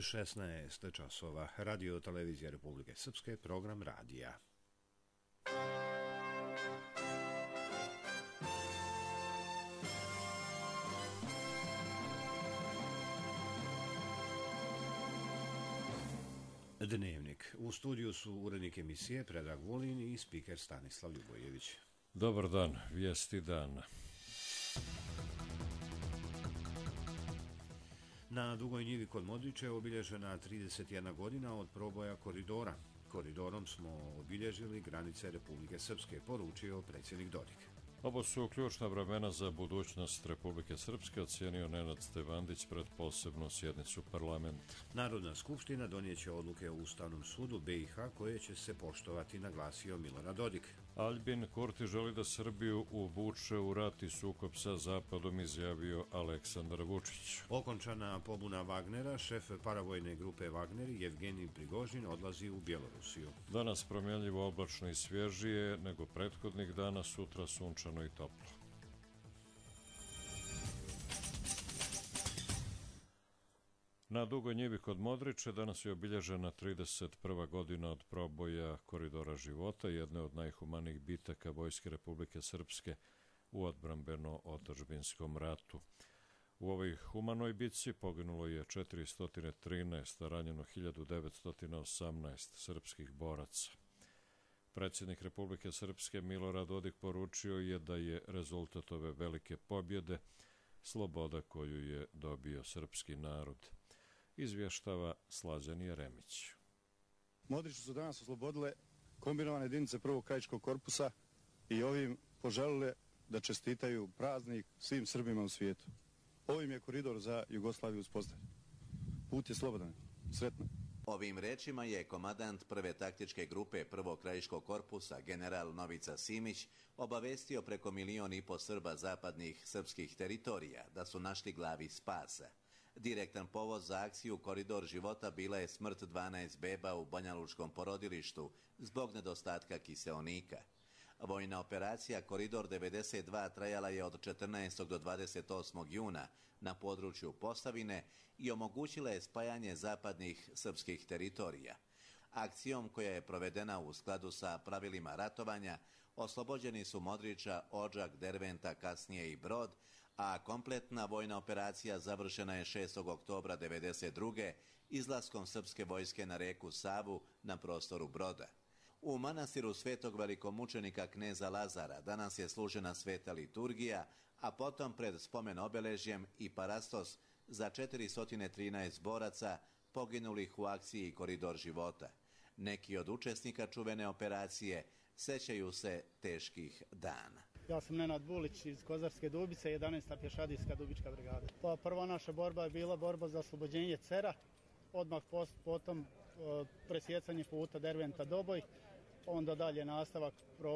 16 časova. Radio televizija Republike Srpske, program radija. Dnevnik. U studiju su urednik emisije Predrag Vulin i spiker Stanislav Ljubojević. Dobar dan, vijesti dana. Na Dugoj njivi kod Modrića je obilježena 31 godina od proboja koridora. Koridorom smo obilježili granice Republike Srpske, poručio predsjednik Dodik. Ovo su ključna vremena za budućnost Republike Srpske, ocijenio Nenad Stevandić pred posebnu sjednicu parlamenta. Narodna skupština donijeće odluke o Ustavnom sudu BiH koje će se poštovati, naglasio Milorad Dodik. Aljbin Kurti želi da Srbiju uvuče u rat i sukob sa Zapadom, izjavio Aleksandar Vučić. Okončana pobuna Wagnera, šef paravojne grupe Wagner Jevgenij Prigožin odlazi u Bjelorusiju. Danas promjenljivo oblačno i svježije nego prethodnih dana, sutra sunčano i toplo. Na Dugoj njivi kod Modrića danas je obilježena 31. godina od proboja koridora života, jedne od najhumanijih bitaka Vojske Republike Srpske u odbrambeno-otadžbinskom ratu. U ovoj humanoj bitci poginulo je 413, a ranjeno 1918 srpskih boraca. Predsjednik Republike Srpske Milorad Dodik poručio je da je rezultat ove velike pobjede sloboda koju je dobio srpski narod. Izvještava Slađan Jeremić. Modriću su danas oslobodile kombinovane jedinice prvog krajiškog korpusa i ovim poželile da čestitaju praznik svim Srbima u svijetu. Ovim je koridor za Jugoslaviju uspostavljen. Put je slobodan. Sretno. Ovim rečima je komandant prve taktičke grupe prvog krajiškog korpusa, general Novica Simić, obavestio preko 1,5 miliona Srba zapadnih srpskih teritorija da su našli glavi spasa. Direktan povod za akciju Koridor života bila je smrt 12 beba u banjalučkom porodilištu zbog nedostatka kiseonika. Vojna operacija Koridor 92 trajala je od 14. do 28. juna na području Posavine i omogućila je spajanje zapadnih srpskih teritorija. Akcijom koja je provedena u skladu sa pravilima ratovanja, oslobođeni su Modrića, Odžak, Derventa, kasnije i Brod, a kompletna vojna operacija završena je 6. oktobra 1992. izlaskom srpske vojske na reku Savu na prostoru Broda. U manastiru svetog velikomučenika kneza Lazara danas je služena sveta liturgija, a potom pred spomen obeležjem i parastos za 413 boraca poginulih u akciji Koridor života. Neki od učesnika čuvene operacije sećaju se teških dana. Ja sam Nenad Bulić iz Kozarske Dubice, 11. pješadijska dubička brigada. Pa prva naša borba je bila borba za oslobođenje Cera, odmah potom presjecanje puta Derventa Doboj, onda dalje nastavak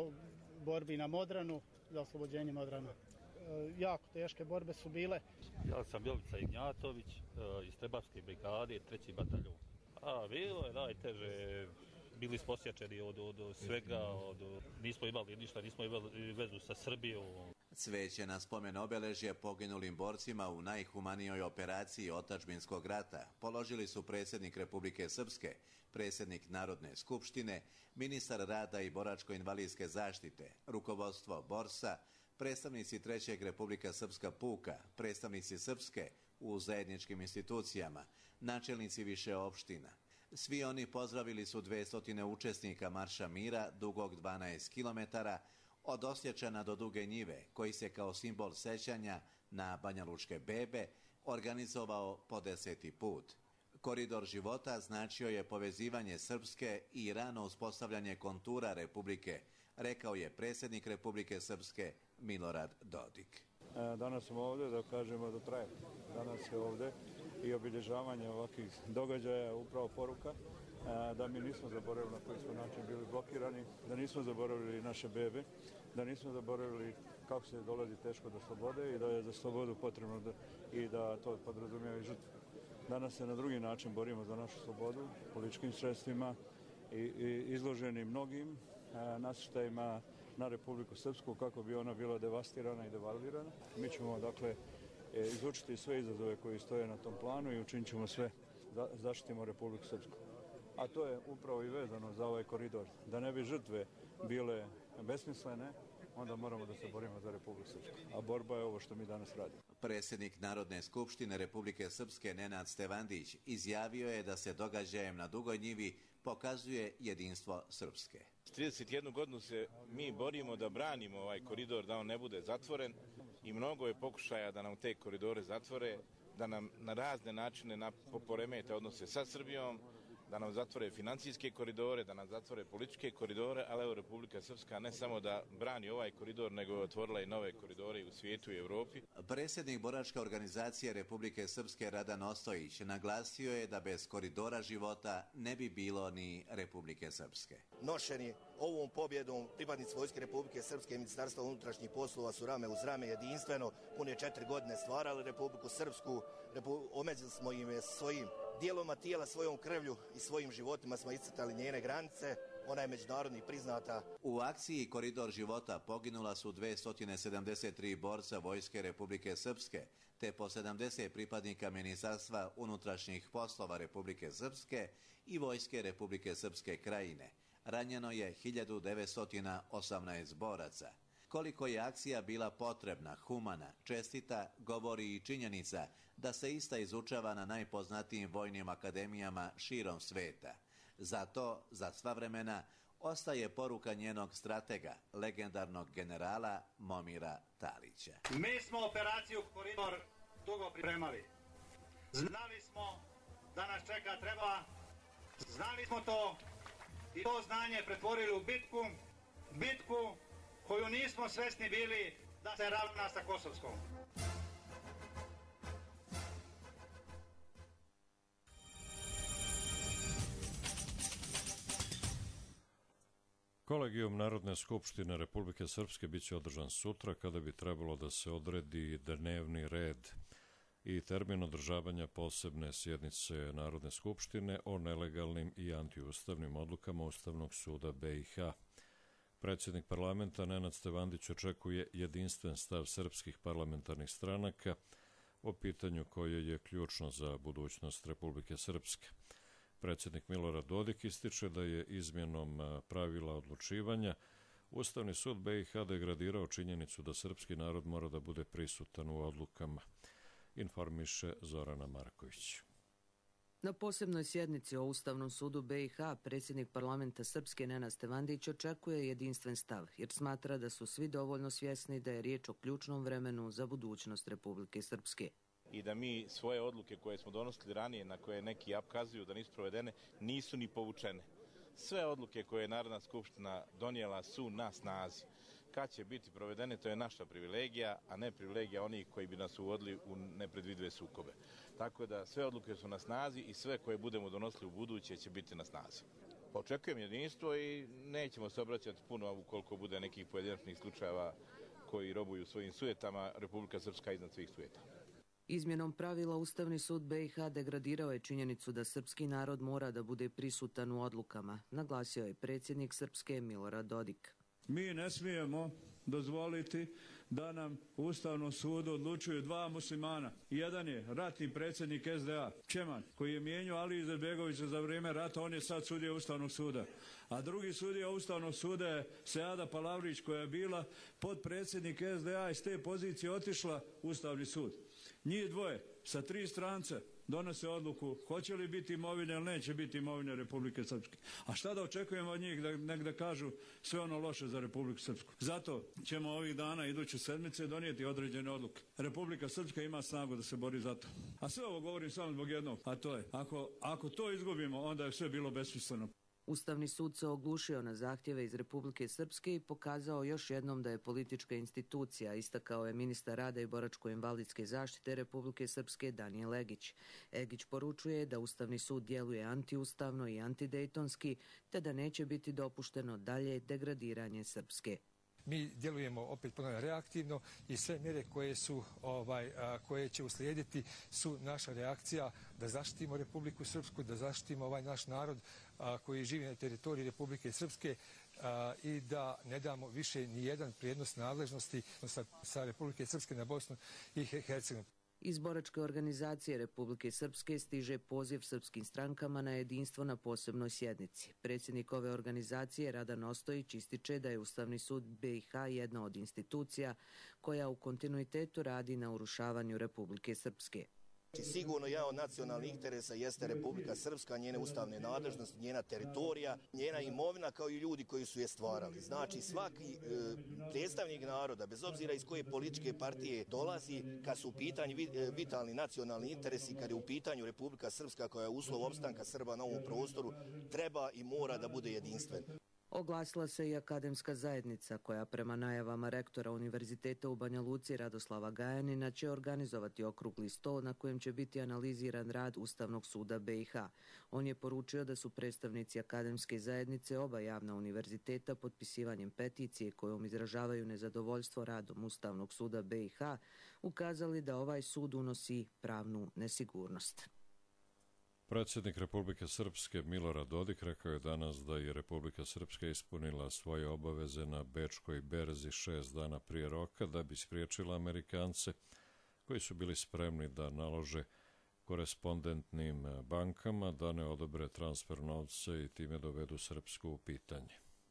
borbi na Modranu za oslobođenje Modrana. Jako teške borbe su bile. Ja sam Jovica Ignjatović iz Trebavske brigade, 3. bataljon. Bilo je najteže, bili smo osjećeni od svega, nismo imali ništa, nismo imali vezu sa Srbijom. Cveće na spomen obeležje poginulim borcima u najhumanijoj operaciji otadžbinskog rata položili su predsjednik Republike Srpske, predsjednik Narodne skupštine, ministar rada i boračko-invalidske zaštite, rukovodstvo Borsa, predstavnici 3. Republika Srpska puka, predstavnici Srpske u zajedničkim institucijama, načelnici više opština. Svi oni pozdravili su 200 učesnika Marša mira dugog 12 km od Osječana do Duge njive, koji se kao simbol sećanja na banjalučke bebe organizovao po 10. put. Koridor života značio je povezivanje Srpske i rano uspostavljanje kontura Republike, rekao je predsjednik Republike Srpske Milorad Dodik. Danas smo ovdje da kažemo da traje. Danas je ovdje i obilježavanje ovakvih događaja upravo poruka da mi nismo zaboravili na koji smo način bili blokirani, da nismo zaboravili naše bebe, da nismo zaboravili kako se dolazi teško do slobode i da je za slobodu potrebno i da to podrazumijeva i žrtvu. Danas se na drugi način borimo za našu slobodu, političkim sredstvima i izloženi mnogim nasrtajima na Republiku Srpsku kako bi ona bila devastirana i devalvirana. Mi ćemo dakle izučiti sve izazove koji stoje na tom planu i učinit ćemo sve zaštitimo Republiku Srpsku. A to je upravo i vezano za ovaj koridor. Da ne bi žrtve bile besmislene, onda moramo da se borimo za Republiku Srpsku. A borba je ovo što mi danas radimo. Predsjednik Narodne skupštine Republike Srpske Nenad Stevandić izjavio je da se događajem na Dugoj Njivi pokazuje jedinstvo Srpske. 31 godinu se mi borimo da branimo ovaj koridor, da on ne bude zatvoren i mnogo je pokušaja da nam te koridore zatvore, da nam na razne načine poremete odnose sa Srbijom, da nam zatvore financijske koridore, da nam zatvore političke koridore, ali evo Republika Srpska ne samo da brani ovaj koridor, nego je otvorila i nove koridore u svijetu i Evropi. Predsjednik boračke organizacije Republike Srpske Radan Ostojić naglasio je da bez koridora života ne bi bilo ni Republike Srpske. Nošeni ovom pobjedom pripadnici Vojske Republike Srpske i Ministarstva unutrašnjih poslova su rame uz rame jedinstveno pune 4 godine stvarali Republiku Srpsku, omeđili smo im svojim dijelovima tijela, svojom krvlju i svojim životima smo iscrtali njene granice, ona je međunarodni priznata. U akciji Koridor života poginula su 273 borca Vojske Republike Srpske, te po 70 pripadnika Ministarstva unutrašnjih poslova Republike Srpske i Vojske Republike Srpske Krajine. Ranjeno je 1918 boraca. Koliko je akcija bila potrebna, humana, čestita, govori i činjenica da se ista izučava na najpoznatijim vojnim akademijama širom sveta. Zato, za sva vremena, ostaje poruka njenog stratega, legendarnog generala Momira Talića. Mi smo operaciju Koridor dugo pripremali. Znali smo da nas čeka treba, znali smo to i to znanje pretvorili u bitku koju nismo svesni bili da se ravna sa Kosovskom. Kolegijum Narodne skupštine Republike Srpske biće održan sutra kada bi trebalo da se odredi dnevni red i termin održavanja posebne sjednice Narodne skupštine o nelegalnim i antiustavnim odlukama Ustavnog suda BiH. Predsjednik parlamenta Nenad Stevandić očekuje jedinstven stav srpskih parlamentarnih stranaka o pitanju koje je ključno za budućnost Republike Srpske. Predsjednik Milorad Dodik ističe da je izmjenom pravila odlučivanja Ustavni sud BiH degradirao činjenicu da srpski narod mora da bude prisutan u odlukama, informiše Zorana Marković. Na posebnoj sjednici o Ustavnom sudu BiH predsjednik parlamenta Srpske Nenad Stevandić očekuje jedinstven stav, jer smatra da su svi dovoljno svjesni da je riječ o ključnom vremenu za budućnost Republike Srpske. I da mi svoje odluke koje smo donosili ranije, na koje neki kazuju da nisu provedene, nisu ni povučene. Sve odluke koje je Narodna skupština donijela su na snazi. Kad će biti provedene, to je naša privilegija, a ne privilegija onih koji bi nas uvodili u nepredvidive sukobe. Tako da sve odluke su na snazi i sve koje budemo donosili u buduće će biti na snazi. Očekujem jedinstvo i nećemo se obraćati puno ukoliko bude nekih pojedinačnih slučajeva koji robuju svojim sujetama. Republika Srpska iznad svih sujeta. Izmjenom pravila Ustavni sud BiH degradirao je činjenicu da srpski narod mora da bude prisutan u odlukama, naglasio je predsjednik Srpske Milorad Dodik. Mi ne smijemo dozvoliti da nam u Ustavnom sudu odlučuju dva muslimana. Jedan je ratni predsjednik SDA, Čeman, koji je mijenjao Aliju Izetbegovića za vrijeme rata, on je sad sudija Ustavnog suda. A drugi sudija Ustavnog suda je Seada Palavrić, koja je bila potpredsjednik SDA i s te pozicije otišla u Ustavni sud. Njih dvoje sa 3 strance donose odluku hoće li biti imovine ili neće biti imovine Republike Srpske. A šta da očekujemo od njih da kažu sve ono loše za Republiku Srpsku? Zato ćemo ovih dana, iduće sedmice, donijeti određene odluke. Republika Srpska ima snagu da se bori za to. A sve ovo govorim samo zbog jednog, a to je, ako to izgubimo, onda je sve bilo besmisleno. Ustavni sud se oglušio na zahtjeve iz Republike Srpske i pokazao još jednom da je politička institucija, istakao je ministar rada i boračko-invalidske zaštite Republike Srpske Danijel Egić. Egić poručuje da Ustavni sud djeluje antiustavno i antidejtonski, te da neće biti dopušteno dalje degradiranje Srpske. Mi djelujemo opet ponovno reaktivno i sve mjere koje će uslijediti su naša reakcija da zaštitimo Republiku Srpsku, da zaštitimo ovaj naš narod koji živi na teritoriji Republike Srpske i da ne damo više ni jedan prijenos nadležnosti sa Republike Srpske na Bosnu i Hercegovinu. Iz boračke organizacije Republike Srpske stiže poziv srpskim strankama na jedinstvo na posebnoj sjednici. Predsjednik ove organizacije Radan Ostojić ističe da je Ustavni sud BiH jedna od institucija koja u kontinuitetu radi na urušavanju Republike Srpske. Sigurno jedan od nacionalnih interesa jeste Republika Srpska, njene ustavne nadležnosti, njena teritorija, njena imovina kao i ljudi koji su je stvarali. Znači svaki predstavnik naroda, bez obzira iz koje političke partije dolazi, kad su u pitanju vitalni nacionalni interesi, kad je u pitanju Republika Srpska koja je uslov opstanka Srba na ovom prostoru, treba i mora da bude jedinstven. Oglasila se i akademska zajednica koja prema najavama rektora Univerziteta u Banja Luci Radoslava Gajanina će organizovati okrugli sto na kojem će biti analiziran rad Ustavnog suda BiH. On je poručio da su predstavnici akademske zajednice oba javna univerziteta potpisivanjem peticije kojom izražavaju nezadovoljstvo radom Ustavnog suda BiH ukazali da ovaj sud unosi pravnu nesigurnost. Predsjednik Republike Srpske Milorad Dodik rekao je danas da je Republika Srpska ispunila svoje obaveze na Bečkoj berzi 6 dana prije roka da bi spriječila Amerikance koji su bili spremni da nalože korespondentnim bankama da ne odobre transfer novca i time dovedu Srpsku u pitanje.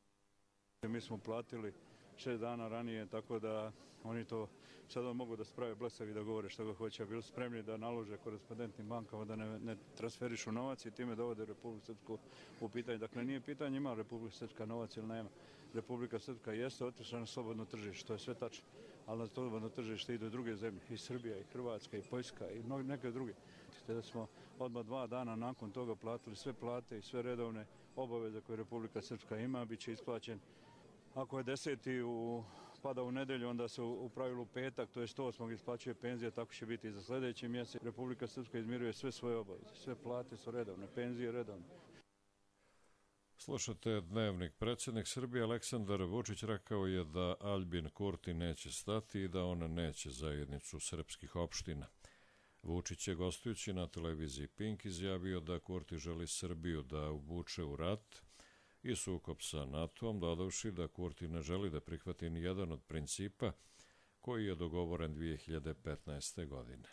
Mi smo platili 6 dana ranije, tako da oni to sada mogu da sprave blesavi da govore što ga hoće. Bili spremni da nalože korespondentnim bankama da ne transferišu novac i time dovode Republiku Srpsku u pitanje. Dakle, nije pitanje ima Republika Srpska novac ili nema. Republika Srpska jeste otišla na slobodno tržište, to je sve tačno. Ali na slobodno tržište idu druge zemlje, i Srbija, i Hrvatska, i Poljska, i neke druge. Te da smo odmah 2 dana nakon toga platili sve plate i sve redovne obaveze koje Republika Srpska ima, bit će isplaćen. Ako je 10. pada u nedelju, onda se u pravilu petak, to je 108. isplaćuje penzija, tako će biti i za sljedeći mjesec. Republika Srpska izmiruje sve svoje obaveze, sve plate su redovne, penzije redovne. Slušate Dnevnik. Predsjednik Srbije Aleksandar Vučić rekao je da Aljbin Kurti neće stati i da on neće zajednicu srpskih opština. Vučić je gostujući na televiziji Pink izjavio da Kurti želi Srbiju da uvuče u rat i sukob sa NATO-om, dodavši da Kurti ne želi da prihvati ni jedan od principa koji je dogovoren 2015. godine.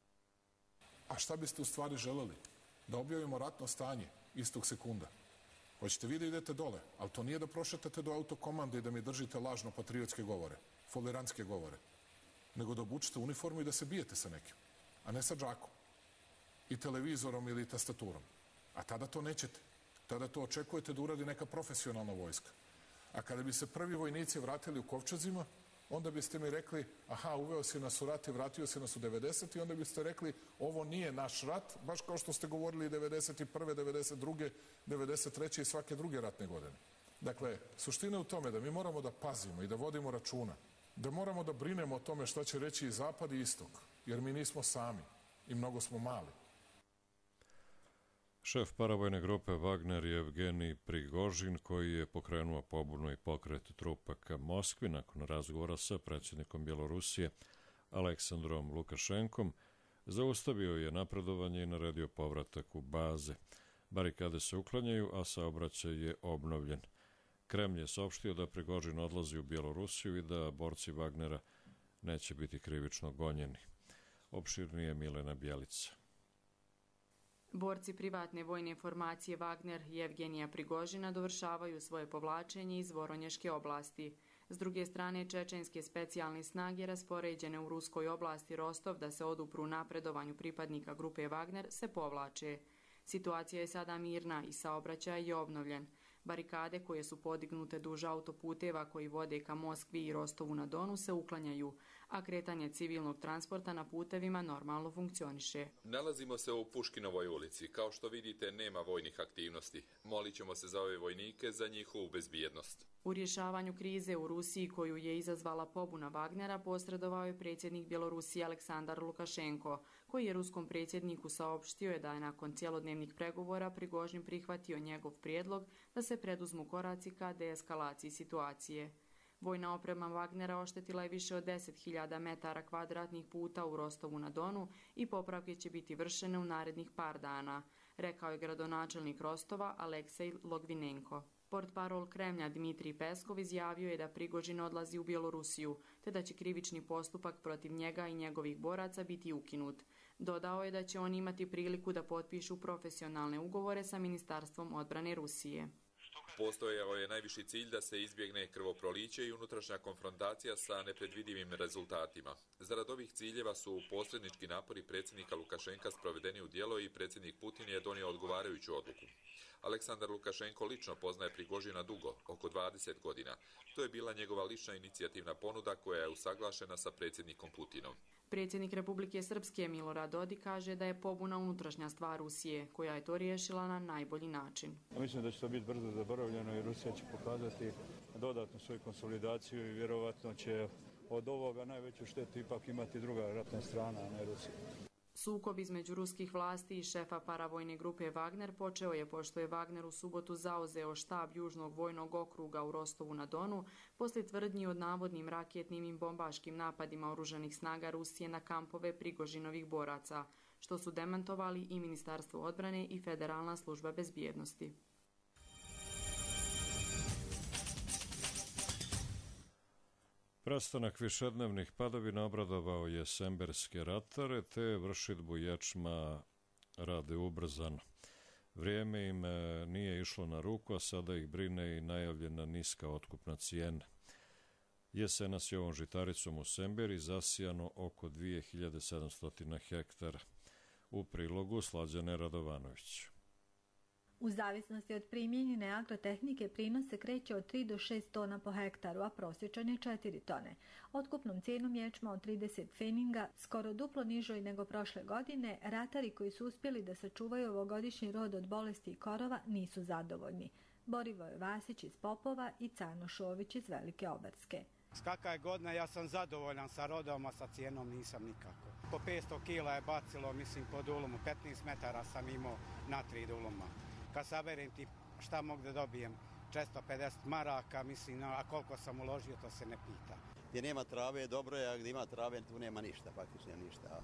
A šta biste u stvari želeli? Da objavimo ratno stanje istog sekunda? Hoćete vi da idete dole, ali to nije da prošetate do autokomande i da mi držite lažno patriotske govore, folirantske govore, nego da obučite uniformu i da se bijete sa nekim, a ne sa džakom i televizorom ili tastaturom. A tada to nećete. Tada to očekujete da uradi neka profesionalna vojska. A kada bi se prvi vojnici vratili u kovčezima, onda biste mi rekli, aha, uveo si nas u rat i vratio si nas u 90. i onda biste rekli, ovo nije naš rat, baš kao što ste govorili 91., 92., 93. i svake druge ratne godine. Dakle, suština je u tome da mi moramo da pazimo i da vodimo računa, da moramo da brinemo o tome šta će reći i Zapad i Istok, jer mi nismo sami i mnogo smo mali. Šef paravojne grupe Wagner Jevgenij Prigožin, koji je pokrenuo pobunu i pokret trupa ka Moskvi nakon razgovora sa predsjednikom Bjelorusije Aleksandrom Lukašenkom, zaustavio je napredovanje i naredio povratak u baze. Barikade se uklanjaju, a saobraćaj je obnovljen. Kremlj je saopštio da Prigožin odlazi u Bjelorusiju i da borci Wagnera neće biti krivično gonjeni. Opširnije Milena Bjelica. Borci privatne vojne formacije Wagner Jevgenija Prigožina dovršavaju svoje povlačenje iz Voronješke oblasti. S druge strane, čečenske specijalne snage raspoređene u ruskoj oblasti Rostov da se odupru napredovanju pripadnika grupe Wagner se povlače. Situacija je sada mirna i saobraćaj je obnovljen. Barikade koje su podignute duž autoputeva koji vode ka Moskvi i Rostovu na Donu se uklanjaju, a kretanje civilnog transporta na putevima normalno funkcioniše. Nalazimo se u Puškinovoj ulici. Kao što vidite, nema vojnih aktivnosti. Molit ćemo se za ove vojnike za njihovu bezbjednost. U rješavanju krize u Rusiji koju je izazvala pobuna Wagnera posredovao je predsjednik Bjelorusije Aleksandar Lukašenko, koji je ruskom predsjedniku saopštio je da je nakon cjelodnevnih pregovora Prigožin prihvatio njegov prijedlog da se preduzmu koraci ka deeskalaciji situacije. Vojna oprema Wagnera oštetila je više od 10.000 metara kvadratnih puta u Rostovu na Donu i popravke će biti vršene u narednih par dana, rekao je gradonačelnik Rostova Aleksej Logvinenko. Portparol Kremlja Dmitrij Peskov izjavio je da Prigožin odlazi u Bjelorusiju, te da će krivični postupak protiv njega i njegovih boraca biti ukinut. Dodao je da će on imati priliku da potpišu profesionalne ugovore sa Ministarstvom odbrane Rusije. Postojao je najviši cilj da se izbjegne krvoproliće i unutrašnja konfrontacija sa nepredvidivim rezultatima. Zarad ovih ciljeva su posrednički napori predsjednika Lukašenka sprovedeni u djelo i predsjednik Putin je donio odgovarajuću odluku. Aleksandar Lukašenko lično poznaje Prigožina dugo, oko 20 godina. To je bila njegova lična inicijativna ponuda koja je usaglašena sa predsjednikom Putinom. Predsjednik Republike Srpske Milorad Dodik kaže da je pobuna unutrašnja stvar Rusije, koja je to riješila na najbolji način. Mislim da će to biti brzo zaboravljeno i Rusija će pokazati dodatnu svoju konsolidaciju i vjerovatno će od ovoga najveću štetu ipak imati druga ratna strana, a ne Rusija. Sukob između ruskih vlasti i šefa paravojne grupe Wagner počeo je pošto je Wagner u subotu zauzeo štab Južnog vojnog okruga u Rostovu na Donu poslije tvrdnji od navodnim raketnim i bombaškim napadima oružanih snaga Rusije na kampove Prigožinovih boraca, što su demantovali i Ministarstvo odbrane i Federalna služba bezbjednosti. Prestanak višednevnih padavina obradovao je semberske ratare, te vršidbu ječma rade ubrzano. Vrijeme im nije išlo na ruku, a sada ih brine i najavljena niska otkupna cijena. Jesena s ovom žitaricom u Semberi zasijano oko 2700 hektara. U prilogu Slađane Radovanović. U zavisnosti od primijenjene agrotehnike prinos se kreće od 3 do 6 tona po hektaru, a prosječan je 4 tone. Otkupnom cijenom ječma od 30 pfeninga, skoro duplo nižoj nego prošle godine, ratari koji su uspjeli da sačuvaju ovogodišnji rod od bolesti i korova nisu zadovoljni. Borivoje Vasić iz Popova i Cano Šović iz Velike Oberske. Skaka je godina, ja sam zadovoljan sa rodom, a sa cijenom nisam nikako. Po 500 kila je bacilo, mislim, po dulumu. 15 metara sam imao na 3 duluma. Kad saberem ti šta mogu da dobijem, 450 maraka, mislim, a koliko sam uložio, to se ne pita. Gdje nema trave, dobro je, a gdje ima trave, tu nema ništa, praktično ništa.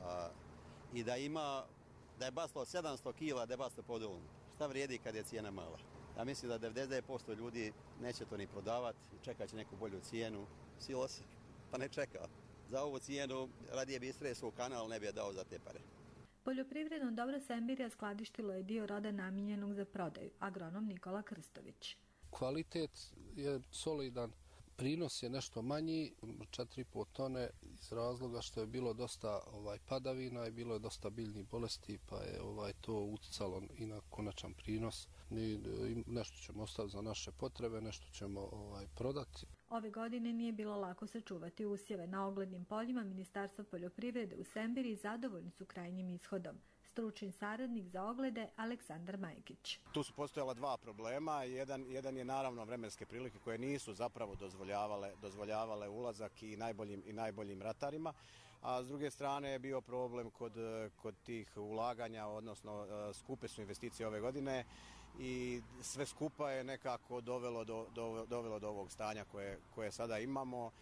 I da je baslo 700 kila, da je baslo po dulumu. Šta vrijedi kad je cijena mala? Ja mislim da 99% ljudi neće to ni prodavati, čekat će neku bolju cijenu. Silo se, pa ne čeka. Za ovu cijenu radije bi istresao u kanal, ne bi je dao za te pare. Poljoprivredno dobro Sembirija skladištilo je dio roda namijenjenog za prodaju, agronom Nikola Krstović. Kvalitet je solidan, prinos je nešto manji, 4,5 tone iz razloga što je bilo dosta padavina i bilo je dosta biljnih bolesti, pa je to utjecalo i na konačan prinos. Nešto ćemo ostaviti za naše potrebe, nešto ćemo prodati. Ove godine nije bilo lako sačuvati usjeve. Na oglednim poljima Ministarstva poljoprivrede u Sembiriji zadovoljni su krajnjim ishodom. Stručni saradnik za oglede Aleksandar Majkić. Tu su postojala dva problema. Jedan je naravno vremenske prilike koje nisu zapravo dozvoljavale ulazak i najboljim ratarima. A s druge strane je bio problem kod tih ulaganja, odnosno skupe su investicije ove godine i sve skupa je nekako dovelo do ovog stanja koje sada imamo.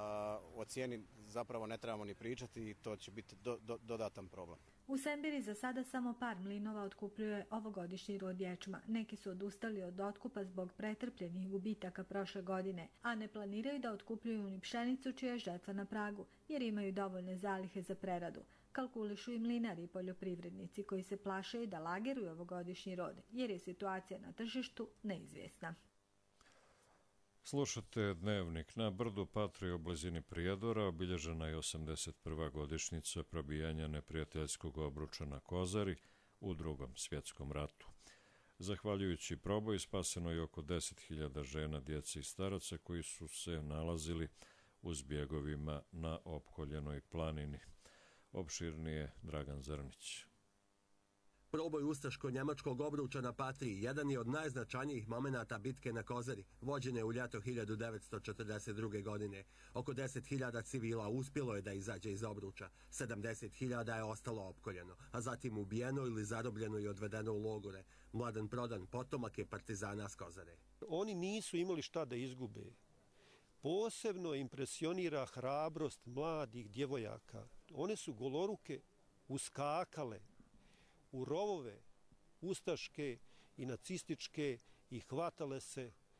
O cijeni zapravo ne trebamo ni pričati i to će biti dodatan problem. U Sembiri za sada samo par mlinova otkupljuje ovogodišnji rod ječma. Neki su odustali od otkupa zbog pretrpljenih gubitaka prošle godine, a ne planiraju da otkupljuju ni pšenicu čija je žetva na pragu, jer imaju dovoljne zalihe za preradu. Kalkulišu i mlinari i poljoprivrednici koji se plašaju da lageruju ovogodišnji rod, jer je situacija na tržištu neizvjesna. Slušate Dnevnik. Na brdu Patrije u blizini Prijedora obilježena je 81. godišnjica probijanja neprijateljskog obruča na Kozari u Drugom svjetskom ratu. Zahvaljujući proboju spaseno je oko 10.000 žena, djece i staraca koji su se nalazili u zbjegovima na opkoljenoj planini. Opširnije Dragan Zrnić. Proboj ustaško-njemačkog obruča na Patriji jedan je od najznačajnijih momenata bitke na Kozari, vođene u ljeto 1942. godine. Oko 10.000 civila uspjelo je da izađe iz obruča, 70.000 je ostalo opkoljeno, a zatim ubijeno ili zarobljeno i odvedeno u logore. Mladen Prodan, potomak je partizana s Kozare. Oni nisu imali šta da izgube. Posebno impresionira hrabrost mladih djevojaka. One su goloruke uskakale u rovove ustaške i nacističke i hvatale se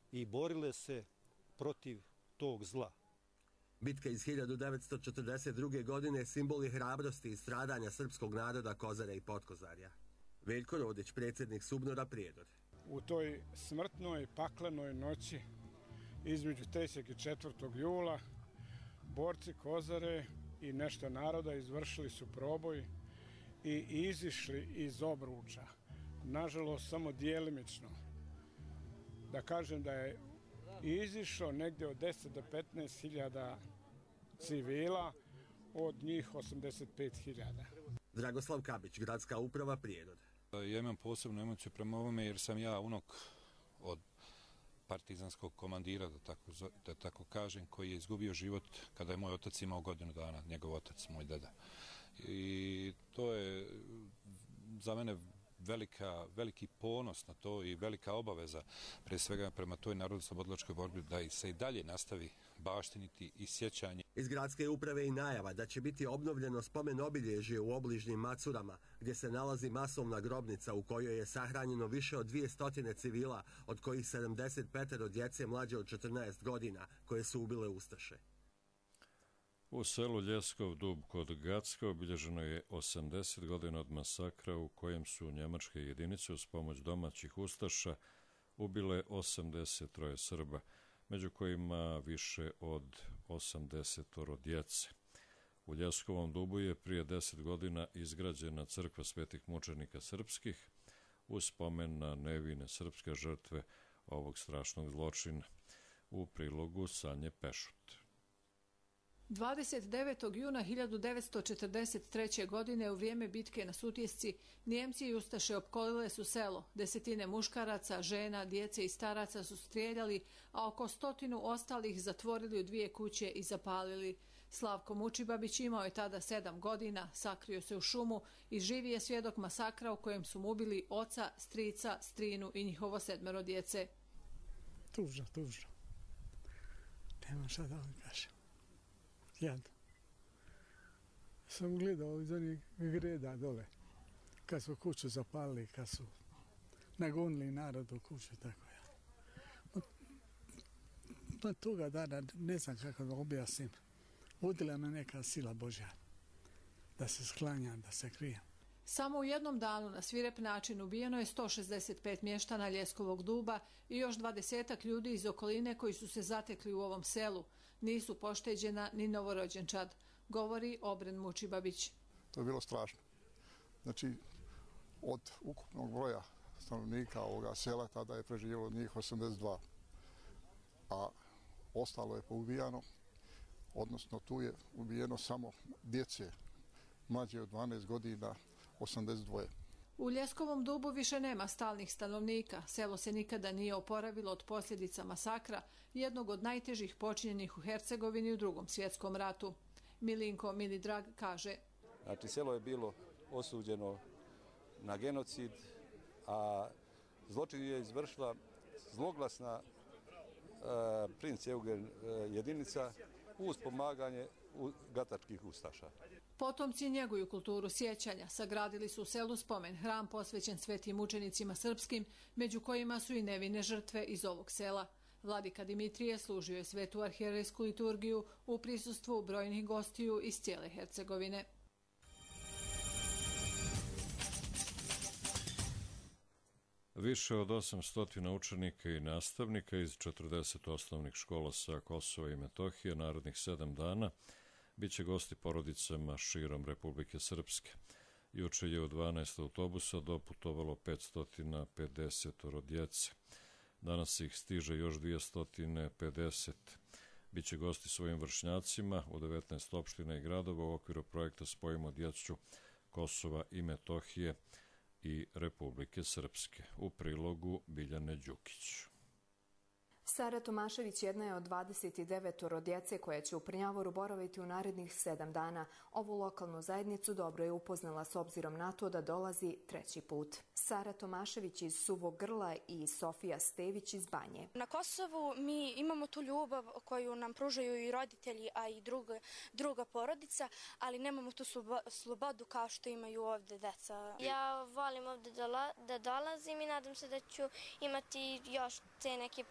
i borile se protiv tog zla. Bitka iz 1942. godine simbol je hrabrosti i stradanja srpskog naroda Kozare i Potkozarja. Veljko Rodić, predsjednik SUBNOR-a Prijedor. U toj smrtnoj, paklenoj noći između 3. i 4. jula borci Kozare i nešto naroda izvršili su proboj i izišli iz obruča. Nažalost, samo djelimično. Da kažem da je izišlo negdje od 10 do 15 hiljada civila, od njih 85 hiljada. Dragoslav Kabić, Gradska uprava Prijedor. Ja imam posebnu emociju prema ovome jer sam ja unuk od partizanskog komandira, da tako kažem, koji je izgubio život kada je moj otac imao godinu dana, njegov otac, moj deda. I to je za mene veliki ponos na to i velika obaveza, pre svega prema toj narodno-oslobodilačkoj borbi, da se i dalje nastavi baštiniti i sjećanje. Iz Gradske uprave i najava da će biti obnovljeno spomen obilježje u obližnjim Macurama, gdje se nalazi masovna grobnica u kojoj je sahranjeno više od 200 civila, od kojih 75 djece mlađe od 14 godina, koje su ubile ustaše. U selu Ljeskov Dub kod Gacka obilježeno je 80 godina od masakra u kojem su njemačke jedinice uz pomoć domaćih ustaša ubile 83 Srba, među kojima više od 80 djece. U Ljeskovom Dubu je prije 10 godina izgrađena crkva svetih mučenika srpskih u spomen na nevine srpske žrtve ovog strašnog zločina. U prilogu Sanje Pešut. 29. juna 1943. godine u vrijeme bitke na Sutjesci Nijemci i ustaše opkolile su selo. Desetine muškaraca, žena, djece i staraca su strijeljali, a oko 100 ostalih zatvorili u 2 kuće i zapalili. Slavko Mučibabić imao je tada 7 godina, sakrio se u šumu i živi je svjedok masakra u kojem su mu ubili oca, strica, strinu i njihovo 7 djece. Tužno. Nema šta da vam kažem. Jadno. Sam gledao iz onih greda dole, kad su kuću zapalili, kad su nagonili narod u kuću, tako ja. Pa toga dana, ne znam kako da objasnim, vodila me neka sila Božja, da se sklanjam, da se krijem. Samo u jednom danu na svirep način ubijeno je 165 mještana Ljeskovog Duba i još 20 ljudi iz okoline koji su se zatekli u ovom selu. Nisu pošteđena ni novorođenčad, govori Obren Mučibabić. To je bilo strašno. Znači, od ukupnog broja stanovnika ovoga sela tada je preživjelo njih 82, a ostalo je poubijano, odnosno tu je ubijeno samo djece mlađe od 12 godina, 82. U Ljeskovom Dubu više nema stalnih stanovnika. Selo se nikada nije oporavilo od posljedica masakra, jednog od najtežih počinjenih u Hercegovini u Drugom svjetskom ratu. Milinko Milidrag kaže: Znači, selo je bilo osuđeno na genocid, a zločin je izvršila zloglasna princ Eugen jedinica uz pomaganje gatačkih ustaša. Potomci njeguju kulturu sjećanja. Sagradili su u selu spomen hram posvećen svetim mučenicima srpskim, među kojima su i nevine žrtve iz ovog sela. Vladika Dimitrije služio je svetu arhijerejsku liturgiju u prisustvu brojnih gostiju iz cijele Hercegovine. Više od 800 učenika i nastavnika iz 40 osnovnih škola sa Kosova i Metohije narednih 7 dana biće gosti porodicama širom Republike Srpske. Juče je u 12 autobusa doputovalo 550 djece. Danas ih stiže još 250. Biće gosti svojim vršnjacima u 19 opština i gradova u okviru projekta Spojimo djecu Kosova i Metohije i Republike Srpske. U prilogu Biljane Đukić. Sara Tomašević jedna je od 29 djece koja će u Prnjavoru boraviti u narednih 7 dana. Ovu lokalnu zajednicu dobro je upoznala s obzirom na to da dolazi 3. put. Sara Tomašević iz Suvog Grla i Sofija Stević iz Banje. Na Kosovu mi imamo tu ljubav koju nam pružaju i roditelji, a i druga porodica, ali nemamo tu slobodu kao što imaju ovdje deca. Ja volim ovdje da dolazim i nadam se da ću imati još te neke prilike da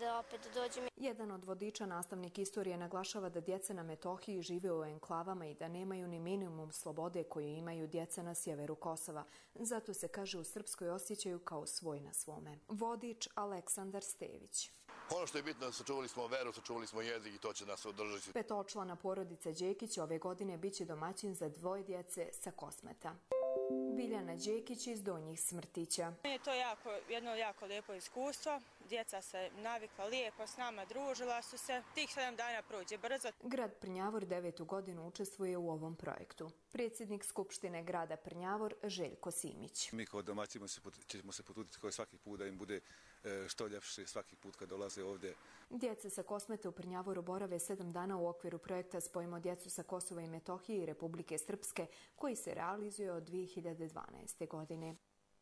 da opet dođem. Jedan od vodiča, nastavnik istorije, naglašava da djeca na Metohiji žive u enklavama i da nemaju ni minimum slobode koju imaju djeca na sjeveru Kosova. Zato se, kaže, u Srpskoj osjećaju kao svoj na svome. Vodič Aleksandar Stević. Ono što je bitno, sačuvali smo veru, sačuvali smo jezik i to će nas održati. Petočlana porodica Đekić ove godine biće domaćin za 2 djece sa Kosmeta. Biljana Đekić iz Donjih Smrtića. Je to jedno jako lijepo iskustvo. Djeca se navikla lijepo s nama, družila su se. Tih 7 dana prođe brzo. Grad Prnjavor 9. godinu učestvuje u ovom projektu. Predsjednik Skupštine grada Prnjavor Željko Simić. Mi kao domaćima ćemo se potruditi kao svaki put da im bude što ljepše svaki put kad dolaze ovdje. Djeca sa Kosmeta u Prnjavoru borave 7 dana u okviru projekta Spojimo djecu sa Kosova i Metohije i Republike Srpske, koji se realizuje od 2012. godine.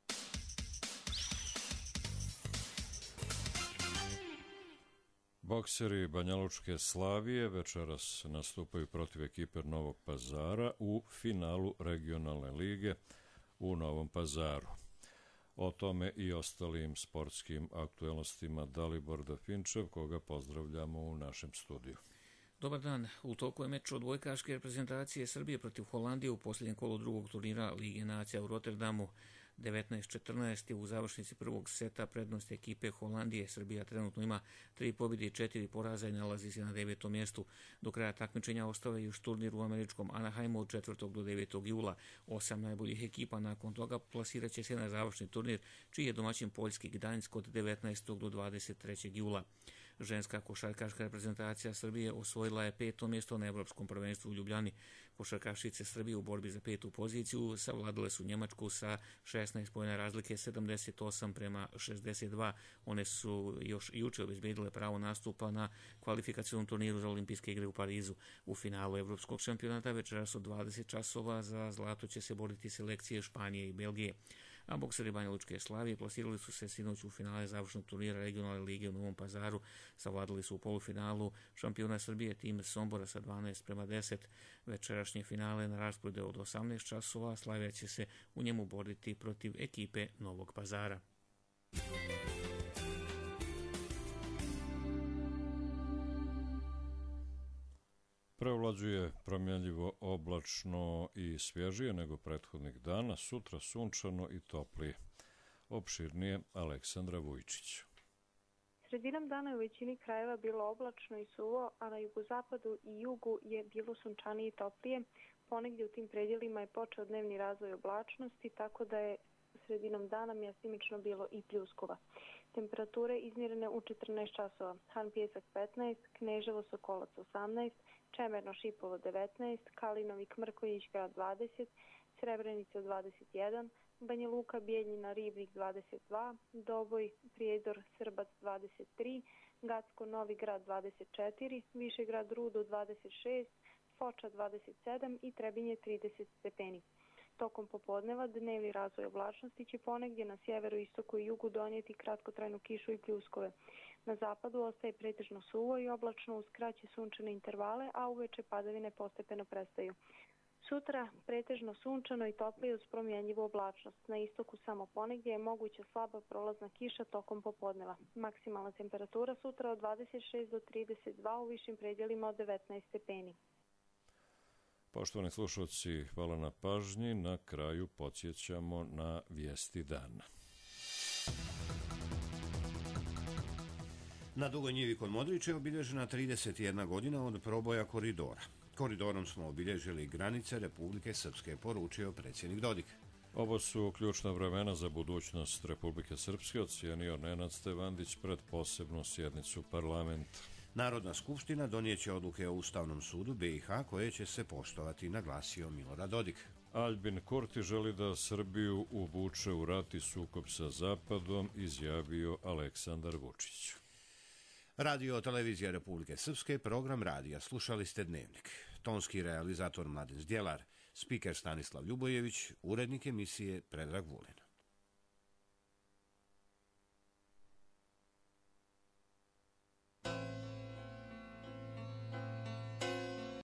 Bokseri Banjalučke Slavije večeras nastupaju protiv ekipe Novog Pazara u finalu regionalne lige u Novom Pazaru. O tome i ostalim sportskim aktuelnostima Dalibor Dafinčev, koga pozdravljamo u našem studiju. Dobar dan. U toku je meč odbojkaške reprezentacije Srbije protiv Holandije u posljednjem kolu drugog turnira Lige nacija u Rotterdamu. 19-14 u završnici prvog seta prednost ekipe Holandije. Srbija trenutno ima 3 pobjede i 4 poraza i nalazi se na 9. mjestu. Do kraja takmičenja ostao je još turnir u američkom Anaheimu od 4. do 9. jula. 8 najboljih ekipa nakon toga plasirat će se na završni turnir, čiji je domaćin poljski Gdańsk od 19. do 23. jula. Ženska košarkaška reprezentacija Srbije osvojila je 5. mjesto na Evropskom prvenstvu u Ljubljani. Košarkašice Srbije u borbi za 5. poziciju savladale su Njemačku sa 16 poena razlike, 78-62. One su još juče obezbedile pravo nastupa na kvalifikacionom turniru za olimpijske igre u Parizu. U finalu Evropskog šampionata večeras od 20 časova za zlato će se boriti selekcije Španije i Belgije. A bokseri Banjalučke Slavije plasirali su se sinoć u finale završnog turnira regionalne lige u Novom Pazaru. Savladali su u polufinalu šampiona Srbije tim Sombora sa 12-10. Večerašnje finale na rasporedu od 18 časova. Slavija će se u njemu boriti protiv ekipe Novog Pazara. Prevlađuje promjenljivo oblačno i svježije nego prethodnih dana, sutra sunčano i toplije. Opširnije Aleksandra Vujčić. Sredinom dana je u većini krajeva bilo oblačno i suvo, a na jugozapadu i jugu je bilo sunčanije i toplije. Ponegdje u tim predjelima je počeo dnevni razvoj oblačnosti, tako da je sredinom dana mjestimično bilo i pljuskova. Temperature izmjerene u 14 časova. Han Pjesak 15, Kneževo Sokolac 18, Čemerno Šipovo 19, Kalinovik Mrkonjić grad 20, Srebrenica 21, Banja Luka Bijeljina Ribnik 22, Doboj Prijedor Srbac 23, Gacko Novi grad 24, Višegrad Rudo 26, Foča 27 i Trebinje 30 stepeni. Tokom popodneva dnevni razvoj oblačnosti će ponegdje na sjeveru, istoku i jugu donijeti kratkotrajnu kišu i pljuskove. Na zapadu ostaje pretežno suvo i oblačno uz kraće sunčane intervale, a uveče padavine postepeno prestaju. Sutra pretežno sunčano i toplije uz promjenjivu oblačnost. Na istoku samo ponegdje je moguća slaba prolazna kiša tokom popodneva. Maksimalna temperatura sutra od 26 do 32, u višim predjelima od 19 stepeni. Poštovani slušalci, hvala na pažnji. Na kraju podsjećamo na vijesti dana. Na Dugoj njivi kod Modrića je obilježena 31 godina od proboja koridora. Koridorom smo obilježili granice Republike Srpske, poručio predsjednik Dodik. Ovo su ključna vremena za budućnost Republike Srpske, ocijenio Nenad Stevandić pred posebnu sjednicu parlamenta. Narodna skupština donijeće odluke o Ustavnom sudu BiH koje će se poštovati, naglasio Milorad Dodik. Aljbin Kurti želi da Srbiju uvuče u rat i sukob sa Zapadom, izjavio Aleksandar Vučić. Radio Televizija Republike Srpske, program radija. Slušali ste Dnevnik. Tonski realizator Mladen Zdjelar, spiker Stanislav Ljubojević, urednik emisije Predrag Vulin.